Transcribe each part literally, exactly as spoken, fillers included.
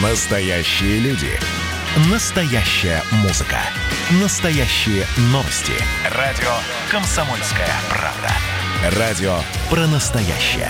Настоящие люди. Настоящая музыка. Настоящие новости. Радио «Комсомольская правда». Радио про настоящее.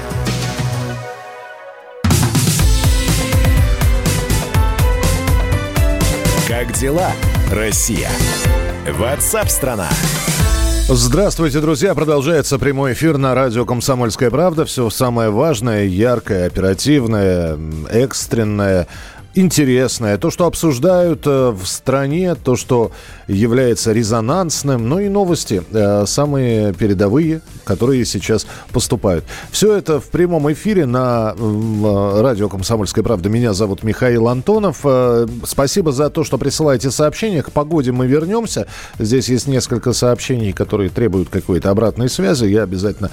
Как дела, Россия? Ватсап-страна! Здравствуйте, друзья! Продолжается прямой эфир на радио «Комсомольская правда». Все самое важное, яркое, оперативное, экстренное, интересное. То, что обсуждают в стране, то, что является резонансным. Ну и новости, самые передовые, которые сейчас поступают. Все это в прямом эфире на радио «Комсомольская правда». Меня зовут Михаил Антонов. Спасибо за то, что присылаете сообщения. К погоде мы вернемся. Здесь есть несколько сообщений, которые требуют какой-то обратной связи. Я обязательно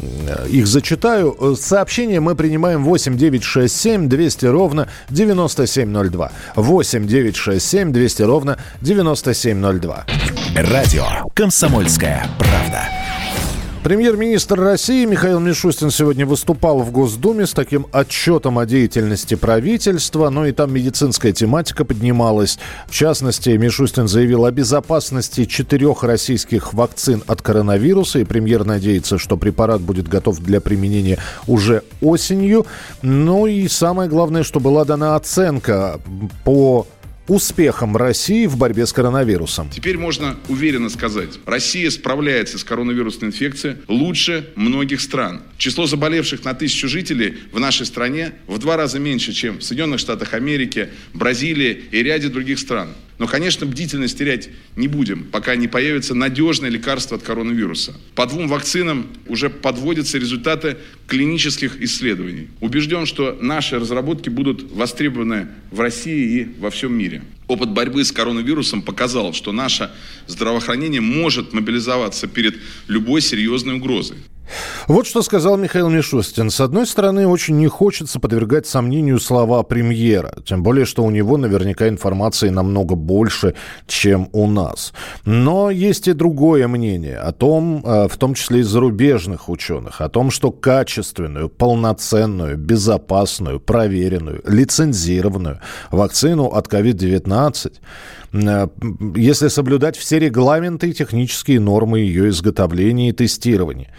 их зачитаю. Сообщения мы принимаем восемь девятьсот шестьдесят семь двести ровно девяносто семь ноль два. восемь девятьсот шестьдесят семь двести ровно девяносто семь ноль два. Радио «Комсомольская правда». Премьер-министр России Михаил Мишустин сегодня выступал в Госдуме с таким отчетом о деятельности правительства. Ну и там медицинская тематика поднималась. В частности, Мишустин заявил о безопасности четырех российских вакцин от коронавируса. И премьер надеется, что препарат будет готов для применения уже осенью. Ну и самое главное, что была дана оценка по успехом России в борьбе с коронавирусом. Теперь можно уверенно сказать, Россия справляется с коронавирусной инфекцией лучше многих стран. Число заболевших на тысячу жителей в нашей стране в два раза меньше, чем в Соединенных Штатах Америки, Бразилии и ряде других стран. Но, конечно, бдительность терять не будем, пока не появится надежное лекарство от коронавируса. По двум вакцинам уже подводятся результаты клинических исследований. Убежден, что наши разработки будут востребованы в России и во всем мире. Опыт борьбы с коронавирусом показал, что наше здравоохранение может мобилизоваться перед любой серьезной угрозой. Вот что сказал Михаил Мишустин. С одной стороны, очень не хочется подвергать сомнению слова премьера. Тем более, что у него наверняка информации намного больше, чем у нас. Но есть и другое мнение о том, в том числе и зарубежных ученых, о том, что качественную, полноценную, безопасную, проверенную, лицензированную вакцину от ковид девятнадцать, если соблюдать все регламенты и технические нормы ее изготовления и тестирования,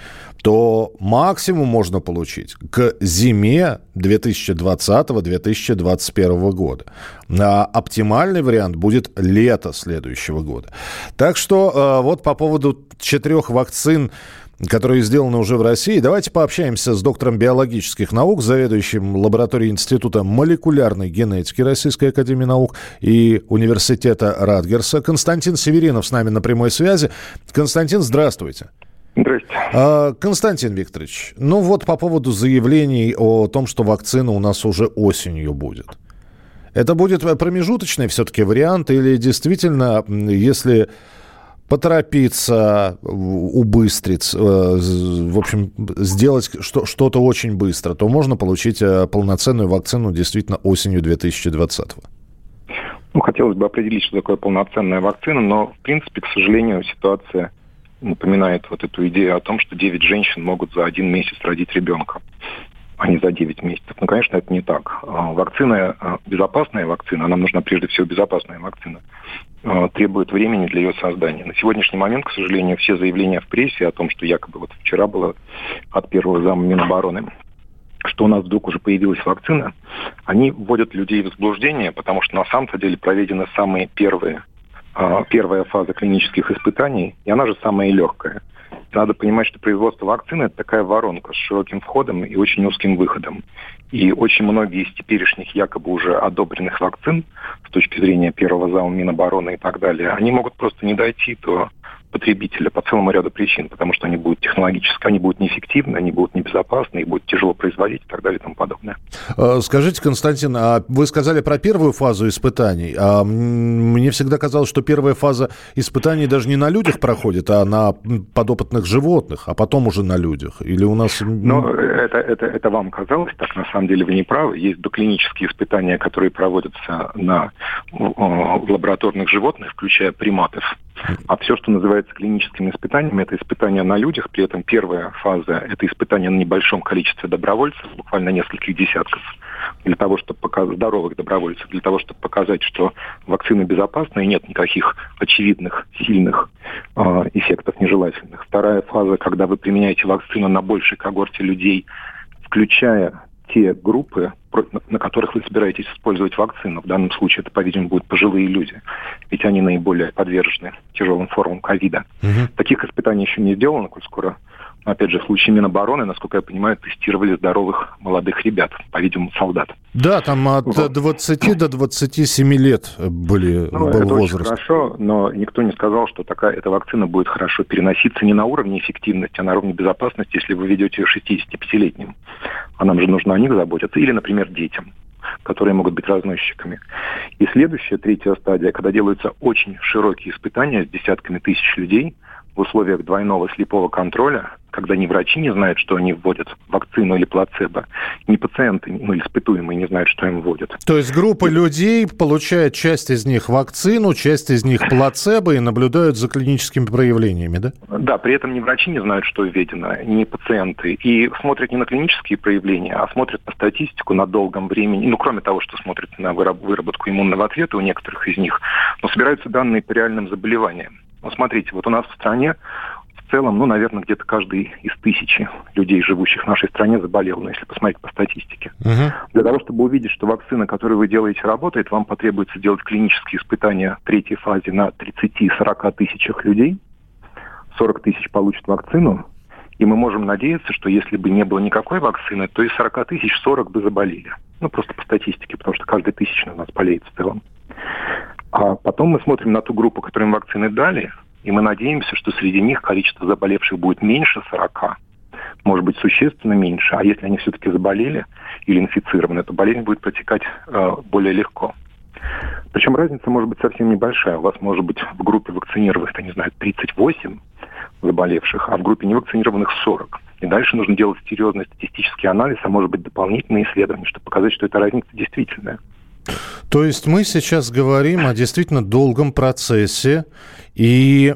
то максимум можно получить к зиме две тысячи двадцатого - две тысячи двадцать первого года. А оптимальный вариант будет лето следующего года. Так что вот по поводу четырех вакцин, которые сделаны уже в России, давайте пообщаемся с доктором биологических наук, заведующим лабораторией Института молекулярной генетики Российской академии наук и университета Ратгерса. Константин Северинов с нами на прямой связи. Константин, здравствуйте. Здравствуйте. Константин Викторович, ну вот по поводу заявлений о том, что вакцина у нас уже осенью будет. Это будет промежуточный все-таки вариант или действительно, если поторопиться, убыстрить, в общем, сделать что-то очень быстро, то можно получить полноценную вакцину действительно осенью две тысячи двадцатого? Ну, хотелось бы определить, что такое полноценная вакцина, но, в принципе, к сожалению, ситуация напоминает вот эту идею о том, что девять женщин могут за один месяц родить ребенка, а не за девять месяцев. Ну, конечно, это не так. Вакцина, безопасная вакцина, нам нужна прежде всего безопасная вакцина, требует времени для ее создания. На сегодняшний момент, к сожалению, все заявления в прессе о том, что якобы вот вчера было от первого зама Минобороны, что у нас вдруг уже появилась вакцина, они вводят людей в заблуждение, потому что на самом-то деле проведены самые первые первая фаза клинических испытаний, и она же самая легкая. Надо понимать, что производство вакцины – это такая воронка с широким входом и очень узким выходом. И очень многие из теперешних якобы уже одобренных вакцин, с точки зрения первого зама Минобороны и так далее, они могут просто не дойти до потребителя по целому ряду причин, потому что они будут технологически, они будут неэффективны, они будут небезопасны, их будет тяжело производить и так далее и тому подобное. Скажите, Константин, а вы сказали про первую фазу испытаний, а мне всегда казалось, что первая фаза испытаний даже не на людях проходит, а на подопытных животных, а потом уже на людях, или у нас... Ну, это, это, это вам казалось, так на самом деле вы не правы. Есть доклинические испытания, которые проводятся на в лабораторных животных, включая приматов. А все, что называется клиническими испытаниями, это испытания на людях. При этом первая фаза – это испытания на небольшом количестве добровольцев, буквально нескольких десятков. для того, чтобы показать, здоровых добровольцев, для того, чтобы показать, что вакцина безопасна и нет никаких очевидных, сильных э, эффектов нежелательных. Вторая фаза, когда вы применяете вакцину на большей когорте людей, включая те группы, на которых вы собираетесь использовать вакцину. В данном случае это, по-видимому, будут пожилые люди, ведь они наиболее подвержены тяжелым формам ковида. Угу. Таких испытаний еще не сделано, коль скоро, опять же, в случае Минобороны, насколько я понимаю, тестировали здоровых молодых ребят, по-видимому, солдат. Да, там от вот. двадцати до двадцати семи лет были, ну, был это возраст. Очень хорошо, но никто не сказал, что такая эта вакцина будет хорошо переноситься не на уровне эффективности, а на уровне безопасности, если вы ведете ее шестидесятипятилетним. А нам же нужно о них заботиться. Или, например, детям, которые могут быть разносчиками. И следующая, третья стадия, когда делаются очень широкие испытания с десятками тысяч людей в условиях двойного слепого контроля, когда ни врачи не знают, что они вводят, вакцину или плацебо, ни пациенты, ну, или испытуемые не знают, что им вводят. То есть группа и... людей получает часть из них вакцину, часть из них плацебо и наблюдают за клиническими проявлениями, да? Да, при этом ни врачи не знают, что введено, ни пациенты. И смотрят не на клинические проявления, а смотрят на статистику на долгом времени. Ну, кроме того, что смотрят на выработку иммунного ответа у некоторых из них, но собираются данные по реальным заболеваниям. Ну, смотрите, вот у нас в стране в целом, ну, наверное, где-то каждый из тысячи людей, живущих в нашей стране, заболел, ну, если посмотреть по статистике. Uh-huh. Для того, чтобы увидеть, что вакцина, которую вы делаете, работает, вам потребуется делать клинические испытания в третьей фазе на тридцати-сорока тысячах людей. сорок тысяч получат вакцину, и мы можем надеяться, что если бы не было никакой вакцины, то из сорока тысяч сорок бы заболели. Ну, просто по статистике, потому что каждый тысячный у нас болеет в целом. А потом мы смотрим на ту группу, которым вакцины дали, и мы надеемся, что среди них количество заболевших будет меньше сорока, может быть, существенно меньше. А если они все-таки заболели или инфицированы, то болезнь будет протекать э, более легко. Причем разница может быть совсем небольшая. У вас может быть в группе вакцинированных, я не знаю, тридцать восемь заболевших, а в группе невакцинированных сорок. И дальше нужно делать серьезный статистический анализ, а может быть, дополнительные исследования, чтобы показать, что эта разница действительная. То есть мы сейчас говорим о действительно долгом процессе, и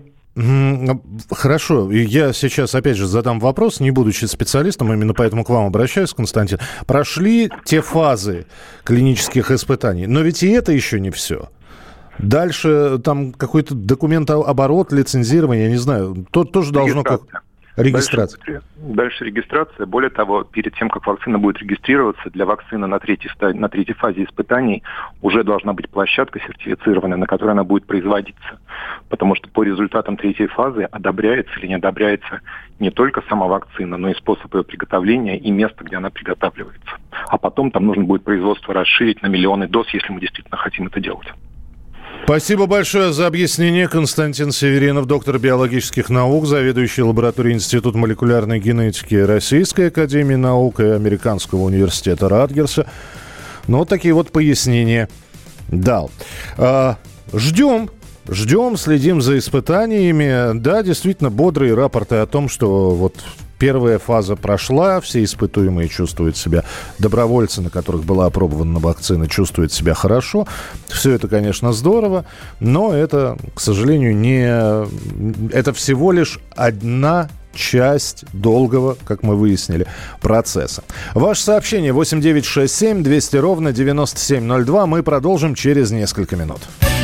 хорошо, я сейчас опять же задам вопрос, не будучи специалистом, именно поэтому к вам обращаюсь, Константин. Прошли те фазы клинических испытаний, но ведь и это еще не все. Дальше там какой-то документооборот, лицензирование, я не знаю, то, тоже должно как... Регистрация. Дальше, дальше регистрация. Более того, перед тем, как вакцина будет регистрироваться, для вакцины на третьей, стадии, на третьей фазе испытаний уже должна быть площадка сертифицированная, на которой она будет производиться. Потому что по результатам третьей фазы одобряется или не одобряется не только сама вакцина, но и способ ее приготовления и место, где она приготавливается. А потом там нужно будет производство расширить на миллионы доз, если мы действительно хотим это делать. Спасибо большое за объяснение. Константин Северинов, доктор биологических наук, заведующий лабораторией Института молекулярной генетики Российской академии наук и Американского университета Ратгерса. Ну, вот такие вот пояснения дал. А, ждем. Ждем, следим за испытаниями. Да, действительно, бодрые рапорты о том, что вот первая фаза прошла, все испытуемые чувствуют себя, добровольцы, на которых была опробована вакцина, чувствуют себя хорошо. Все это, конечно, здорово, но это, к сожалению, не... Это всего лишь одна часть долгого, как мы выяснили, процесса. Ваше сообщение восемь девятьсот шестьдесят семь двести ровно девяносто семь ноль два. Мы продолжим через несколько минут.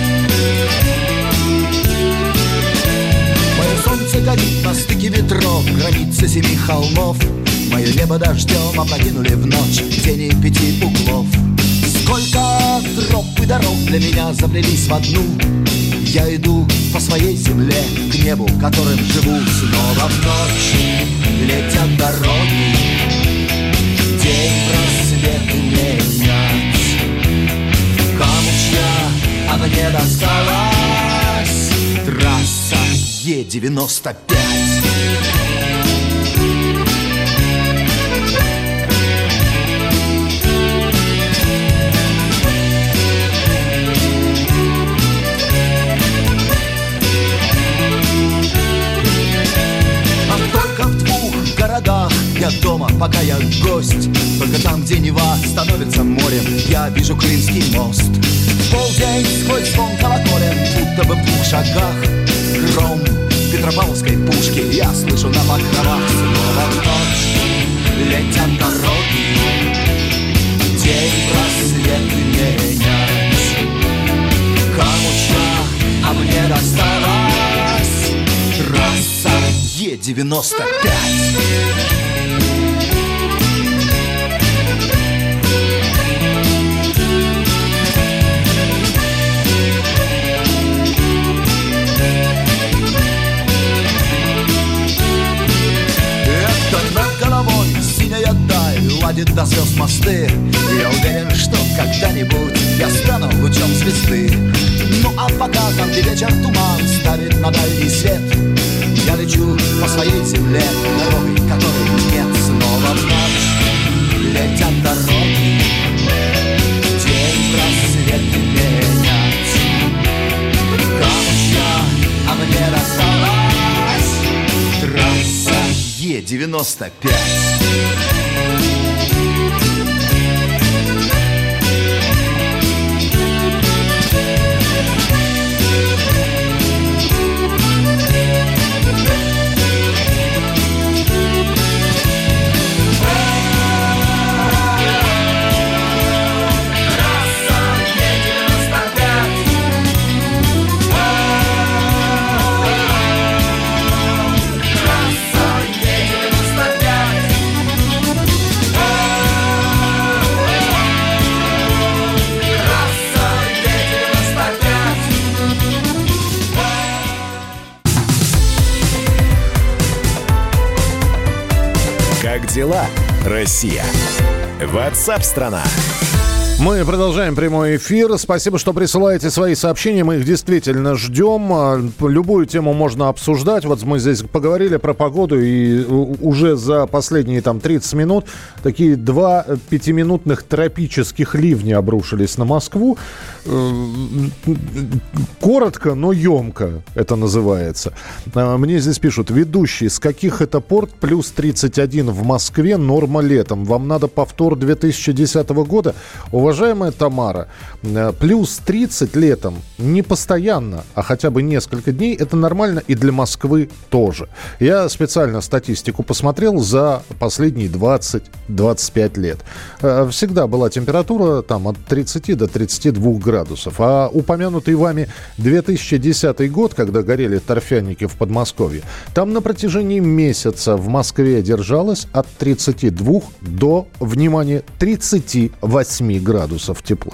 Горит на стыке ветров, границы семи холмов. Мое небо дождем опрокинули в ночь тени пяти углов. Сколько троп и дорог для меня заплелись в одну. Я иду по своей земле к небу, которым живу. Снова в ночь летят дороги, день просвет менять. Кому чья она не досталась трасса Е девяносто пять. А только в двух городах я дома, пока я гость. Только там, где Нева становится морем, я вижу Крымский мост. В полдень сквозь звон колоколен, будто бы в двух шагах гром Петропавловской пушки я слышу на покровах. Снова в ночь летят дороги, день день просвет менять. Кому-чья, а мне досталась трасса Е девяносто пять. Ладит до звезд мосты. Я уверен, что когда-нибудь я стану лучом звезды. Ну а пока там, где вечер туман ставит на дальний свет, я лечу по своей земле дорогой, которой нет. Снова в ночь летят дороги, день просвет менять. Кому-чья, а мне досталась трасса Е девяносто пять. Как дела, Россия? Ватсап-страна! Мы продолжаем прямой эфир. Спасибо, что присылаете свои сообщения. Мы их действительно ждем. Любую тему можно обсуждать. Вот мы здесь поговорили про погоду, и уже за последние там тридцать минут такие два пятиминутных тропических ливня обрушились на Москву. Коротко, но емко это называется. Мне здесь пишут: ведущий, с каких это порт плюс тридцать один в Москве, норма летом? Вам надо повтор две тысячи десятого года? Уважаемая Тамара, плюс тридцать летом не постоянно, а хотя бы несколько дней, это нормально и для Москвы тоже. Я специально статистику посмотрел за последние двадцать - двадцать пять лет. Всегда была температура там от тридцати до тридцати двух градусов. А упомянутый вами две тысячи десятый год, когда горели торфяники в Подмосковье, там на протяжении месяца в Москве держалось от тридцати двух до, внимание, тридцати восьми градусов. градусов тепла.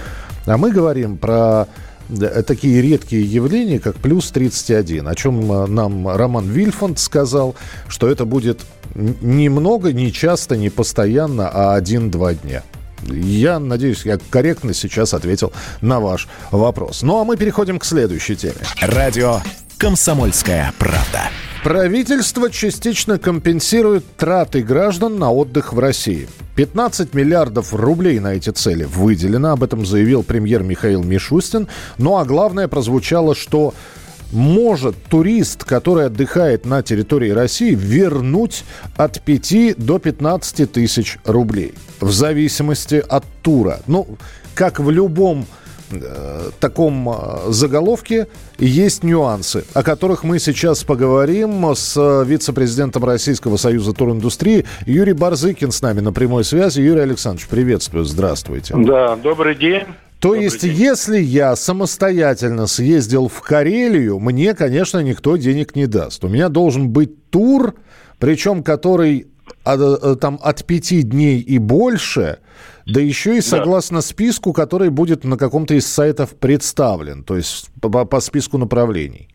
А мы говорим про такие редкие явления, как плюс тридцать один, о чем нам Роман Вильфанд сказал, что это будет не много, не часто, не постоянно, а один-два дня. Я надеюсь, я корректно сейчас ответил на ваш вопрос. Ну, а мы переходим к следующей теме. Радио «Комсомольская правда». Правительство частично компенсирует траты граждан на отдых в России. пятнадцать миллиардов рублей на эти цели выделено, об этом заявил премьер Михаил Мишустин. Ну а главное прозвучало, что может турист, который отдыхает на территории России, вернуть от пяти до пятнадцати тысяч рублей. В зависимости от тура. Ну, как в любом э, таком э, заголовке есть нюансы, о которых мы сейчас поговорим с вице-президентом Российского союза туриндустрии. Юрий Барзыкин с нами на прямой связи. Юрий Александрович, приветствую, здравствуйте. Да, добрый день. То Добрый есть, день. если я самостоятельно съездил в Карелию, мне, конечно, никто денег не даст. У меня должен быть тур, причем который от, там, от пяти дней и больше, да еще и согласно да. списку, который будет на каком-то из сайтов представлен, то есть по, по списку направлений.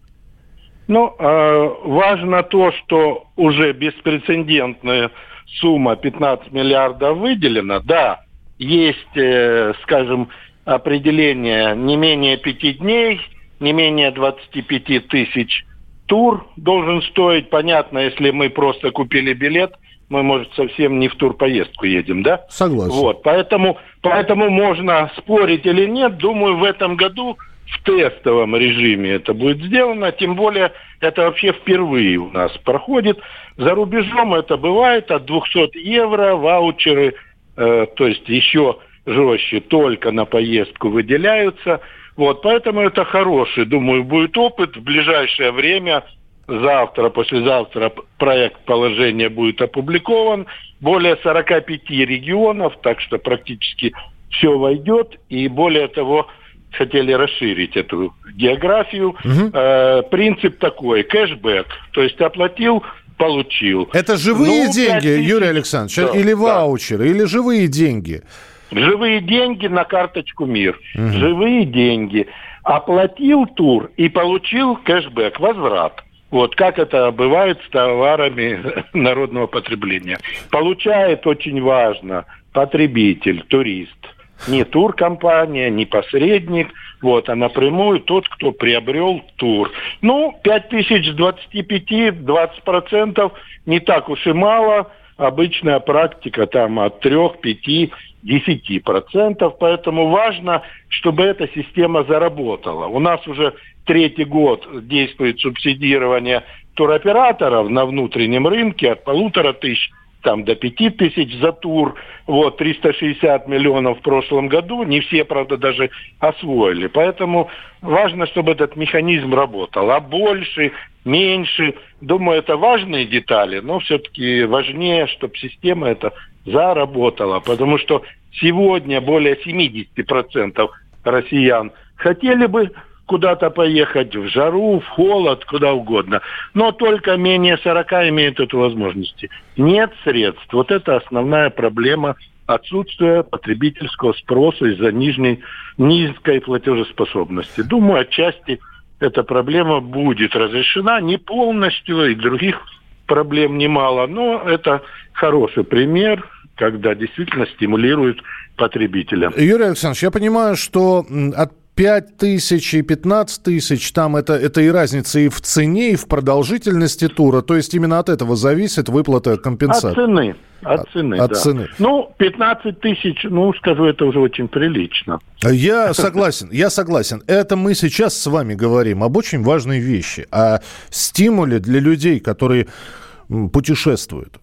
Ну, э, важно то, что уже беспрецедентная сумма пятнадцать миллиардов выделена. Да, есть, э, скажем, определение не менее пяти дней, не менее двадцати пяти тысяч тур должен стоить. Понятно, если мы просто купили билет, мы, может, совсем не в турпоездку едем, да? Согласен. Вот, поэтому, поэтому можно спорить или нет. Думаю, в этом году в тестовом режиме это будет сделано. Тем более, это вообще впервые у нас проходит. За рубежом это бывает от двухсот евро, ваучеры, э, то есть еще жестче, только на поездку выделяются. Вот, поэтому это хороший, думаю, будет опыт. В ближайшее время завтра, послезавтра проект положения будет опубликован. Более сорок пять регионов, так что практически все войдет. И более того, хотели расширить эту географию. Угу. Э, принцип такой, кэшбэк, то есть оплатил, получил. Это живые ну, деньги, тысяч... Юрий Александрович, да, или ваучеры, да. или живые деньги? Живые деньги на карточку МИР. Угу. Живые деньги. Оплатил тур и получил кэшбэк, возврат. Вот как это бывает с товарами народного потребления. Получает, очень важно, потребитель, турист. Не туркомпания, не посредник, вот, а напрямую тот, кто приобрел тур. Ну, пять тысяч с двадцати пяти, двадцать процентов не так уж и мало. Обычная практика там от трех, пяти, десяти процентов. Поэтому важно, чтобы эта система заработала. У нас уже третий год действует субсидирование туроператоров на внутреннем рынке от полутора тысяч там до пяти тысяч за тур, вот, триста шестьдесят миллионов в прошлом году, не все, правда, даже освоили, поэтому важно, чтобы этот механизм работал, а больше, меньше, думаю, это важные детали, но все-таки важнее, чтобы система эта заработала, потому что сегодня более семьдесят процентов россиян хотели бы куда-то поехать, в жару, в холод, куда угодно. Но только менее сорока имеют эту возможность. Нет средств. Вот это основная проблема отсутствия потребительского спроса из-за нижней, низкой платежеспособности. Думаю, отчасти эта проблема будет разрешена. Не полностью, и других проблем немало. Но это хороший пример, когда действительно стимулируют потребителя. Юрий Александрович, я понимаю, что от пять тысяч и пятнадцать тысяч, там это, это и разница и в цене, и в продолжительности тура. То есть именно от этого зависит выплата компенсации. От цены. От цены, от, да. от цены. Ну, пятнадцать тысяч, ну, скажу, это уже очень прилично. Я согласен, я согласен. Это мы сейчас с вами говорим об очень важной вещи. О стимуле для людей, которые путешествуют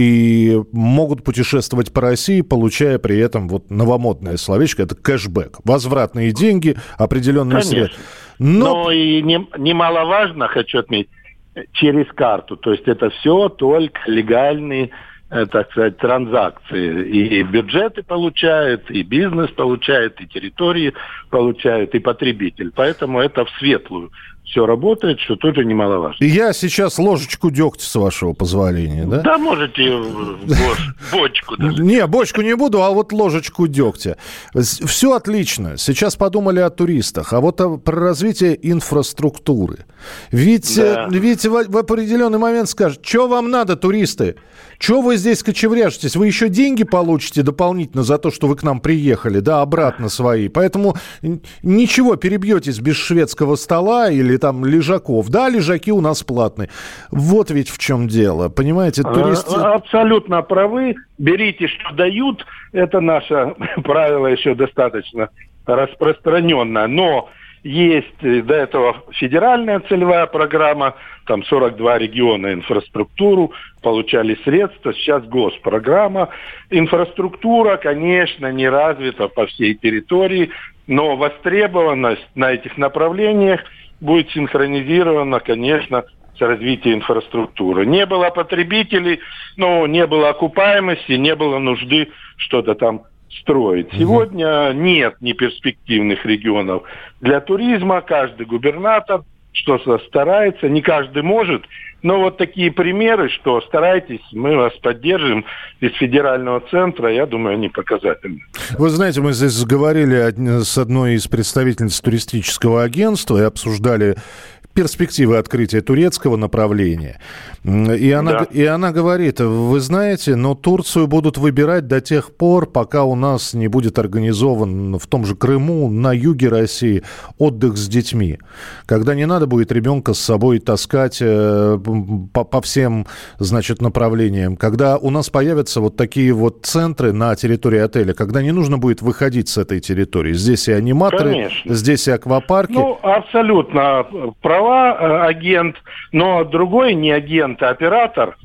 и могут путешествовать по России, получая при этом вот новомодное словечко, это кэшбэк. Возвратные деньги, определенные средства. Но... Но и не, немаловажно, хочу отметить, через карту. То есть это все только легальные, так сказать, транзакции. И бюджеты получают, и бизнес получает, и территории получают, и потребитель. Поэтому это в светлую все работает, что тоже немаловажно. Я сейчас ложечку дегтя, с вашего позволения, да? Да, можете бочку даже. Не, бочку не буду, а вот ложечку дегтя. Все отлично. Сейчас подумали о туристах, а вот про развитие инфраструктуры. Ведь, да. ведь в, в определенный момент скажут, что вам надо, туристы? Что вы здесь кочевряжетесь? Вы еще деньги получите дополнительно за то, что вы к нам приехали, да, обратно свои. Поэтому ничего, перебьетесь без шведского стола или там лежаков. Да, лежаки у нас платные. Вот ведь в чем дело. Понимаете, туристы... Абсолютно правы. Берите, что дают. Это наше правило еще достаточно распространенное. Но есть до этого федеральная целевая программа, там сорок два региона инфраструктуру получали средства, сейчас госпрограмма. Инфраструктура, конечно, не развита по всей территории, но востребованность на этих направлениях будет синхронизирована, конечно, с развитием инфраструктуры. Не было потребителей, но не было окупаемости, не было нужды что-то там строить. Сегодня угу. нет неперспективных регионов для туризма. Каждый губернатор что-то старается, не каждый может. Но вот такие примеры, что старайтесь, мы вас поддержим из федерального центра, я думаю, они показательны. Вы знаете, мы здесь говорили с одной из представительниц туристического агентства и обсуждали перспективы открытия турецкого направления. И она, да. и она говорит, вы знаете, но Турцию будут выбирать до тех пор, пока у нас не будет организован в том же Крыму, на юге России, отдых с детьми. Когда не надо будет ребенка с собой таскать э, по, по всем, значит, направлениям. Когда у нас появятся вот такие вот центры на территории отеля, когда не нужно будет выходить с этой территории. Здесь и аниматоры, Конечно. здесь и аквапарки. Ну, абсолютно прав. Агент, но другой не агент, а оператор.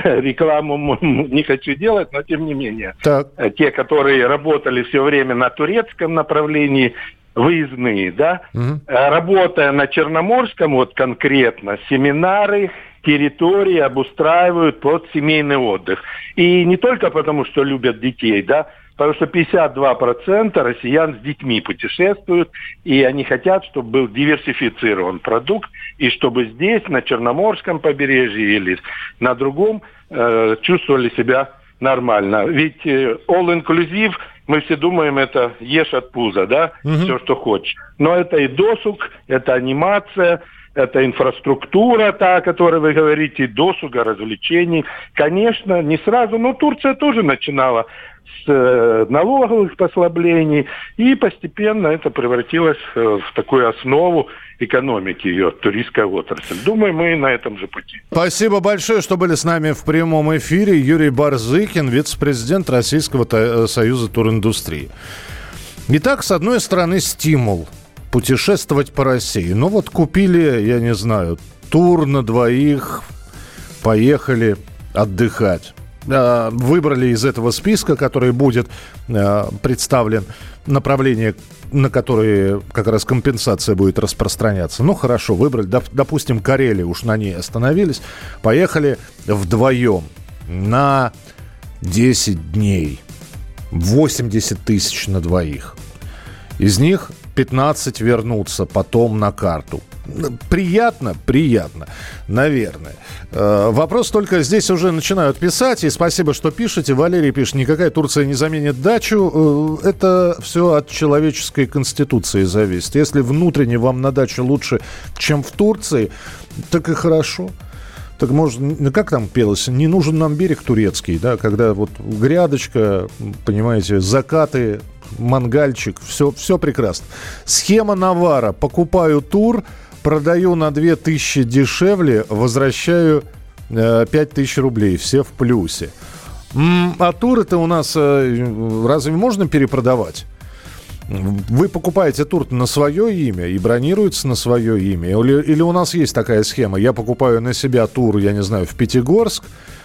Рекламу не хочу делать, но тем не менее. Так. Те, которые работали все время на турецком направлении, выездные, да, угу. работая на Черноморском, вот конкретно, семинары, территории обустраивают под семейный отдых. И не только потому, что любят детей, да, потому что пятьдесят два процента россиян с детьми путешествуют, и они хотят, чтобы был диверсифицирован продукт, и чтобы здесь, на Черноморском побережье или на другом, э, чувствовали себя нормально. Ведь э, all-inclusive, мы все думаем, это ешь от пуза, да, угу. все, что хочешь. Но это и досуг, это анимация, это инфраструктура, та, о которой вы говорите, досуга, развлечений. Конечно, не сразу, но Турция тоже начинала с э, налоговых послаблений, и постепенно это превратилось э, в такую основу экономики ее, туристская отрасль. Думаю, мы на этом же пути. Спасибо большое, что были с нами в прямом эфире. Юрий Барзыкин, вице-президент Российского союза туриндустрии. Итак, с одной стороны, стимул путешествовать по России. Ну вот купили, я не знаю, тур на двоих, поехали отдыхать. Выбрали из этого списка, который будет представлен, направление, на которые как раз компенсация будет распространяться. Ну, хорошо, выбрали, допустим, Карелия, уж на ней остановились. Поехали вдвоем на десять дней. восемьдесят тысяч на двоих. Из них пятнадцать вернутся потом на карту. Приятно, приятно, наверное. Э, вопрос только здесь уже начинают писать, и спасибо, что пишете. Валерий пишет, никакая Турция не заменит дачу. Э, это все от человеческой конституции зависит. Если внутренне вам на даче лучше, чем в Турции, так и хорошо. Так может, как там пелось, не нужен нам берег турецкий, да, когда вот грядочка, понимаете, закаты, мангальчик, все, все прекрасно. Схема навара. Покупаю тур, продаю на две тысячи дешевле, возвращаю э, пять тысяч рублей. Все в плюсе. М-м, а туры-то у нас э, разве можно перепродавать? Вы покупаете тур на свое имя и бронируется на свое имя? Или, или у нас есть такая схема? Я покупаю на себя тур, я не знаю, в Пятигорск,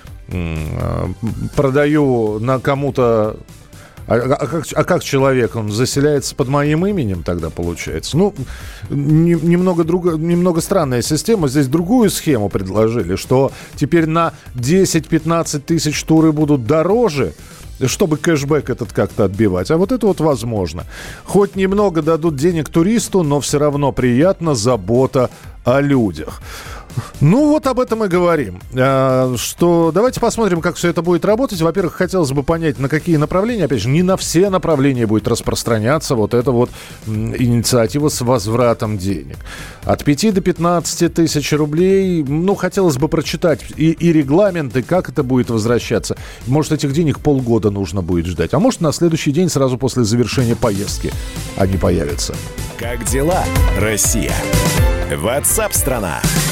продаю на кому-то... А, а, как, а как человек, он заселяется под моим именем тогда получается? Ну, не, немного, друг, немного странная система. Здесь другую схему предложили, что теперь на десять-пятнадцать тысяч туры будут дороже, чтобы кэшбэк этот как-то отбивать. А вот это вот возможно. Хоть немного дадут денег туристу, но все равно приятно, забота о людях. Ну, вот об этом и говорим. А, что давайте посмотрим, как все это будет работать. Во-первых, хотелось бы понять, на какие направления. Опять же, не на все направления будет распространяться вот эта вот инициатива с возвратом денег. От пяти до пятнадцати тысяч рублей. Ну, хотелось бы прочитать и, и регламенты, как это будет возвращаться. Может, этих денег полгода нужно будет ждать. А может, на следующий день, сразу после завершения поездки, они появятся. Как дела, Россия? WhatsApp-страна.